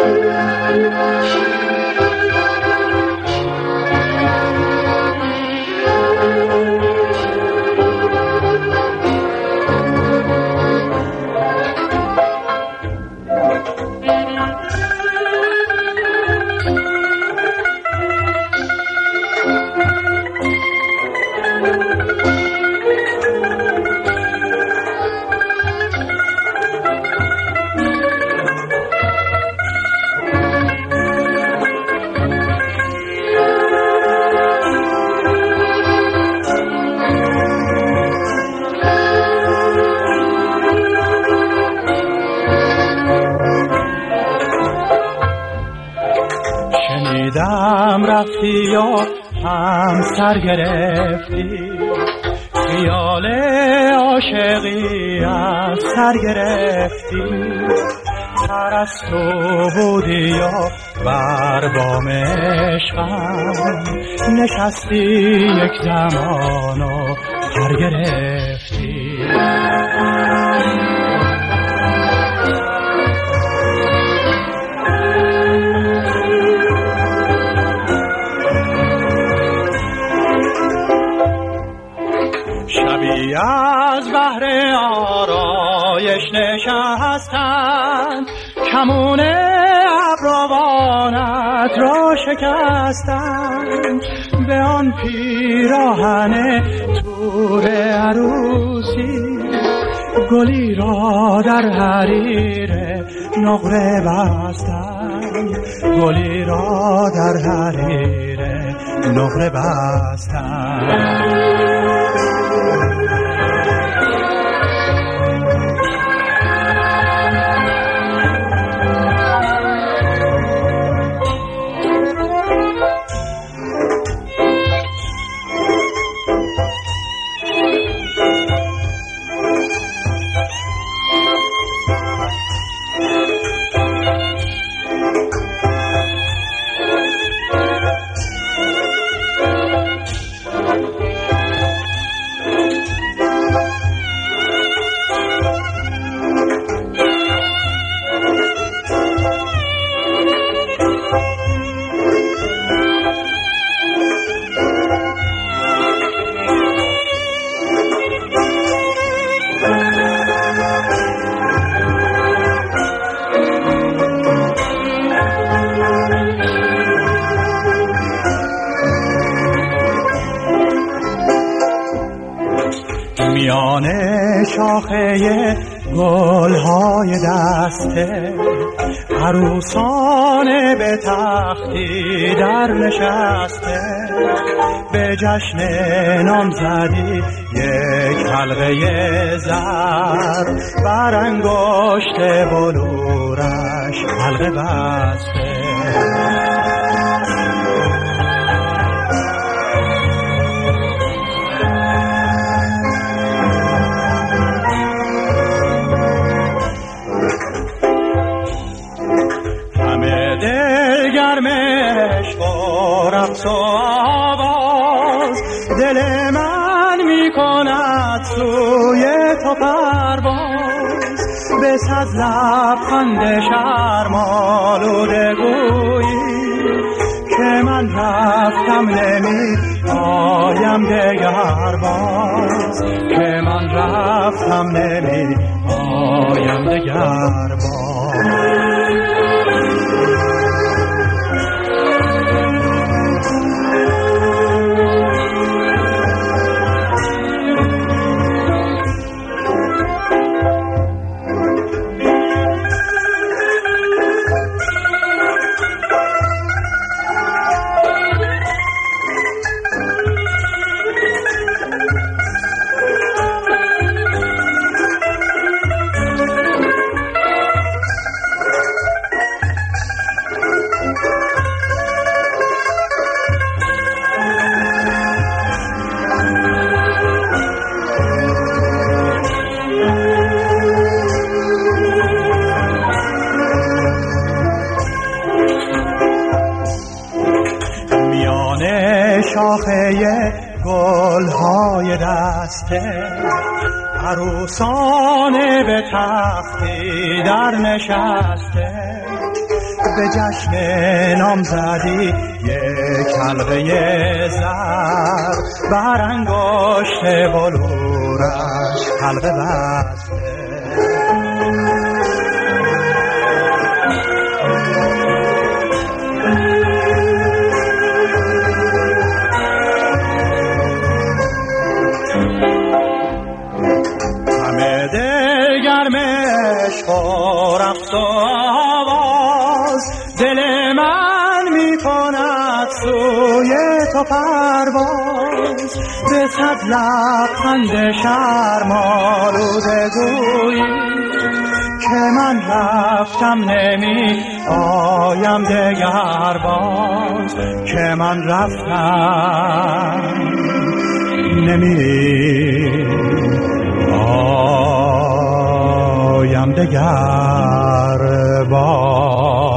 شنیدم رفتی و هم سر گرفتی، خیال عاشقی از سر گرفتی، پرستو بودی و بر بام عشقم نشستی یک زمان و پر گرفتی. شبی از بحر آرایش نشستند، کمون ابروانت را شکستند، به آن پیراهن تور عروسی گلی را در حریر نقره بستند، گلی را در حریر نقره بستند. میان شاخه گلهای دسته عروسان به تختی در نشسته، به جشن نامزدی یک حلقه زر بر انگشت بلورش حلقه بسته. گرمش با رقص و آواز دل من می کند سوی تو پرواز، به صد لبخند شرم‌آلوده گویی که من رفتم نمی آیم دگر باز، که من رفتم نمی آیم دگر باز. شاخه گلهای دسته عروسان به تختی در نشسته، به جشن نامزدی یک حلقه زر بر انگشت بلورش حلقه بسته. همه دلگرم عشق و رقص و آواز، دل من می کند سوی تو پرواز. به صد لبخند شرم آلوده گویی که من رفتم نمی آیم دگر باز، که من رفتم نمی آیم دگر باز.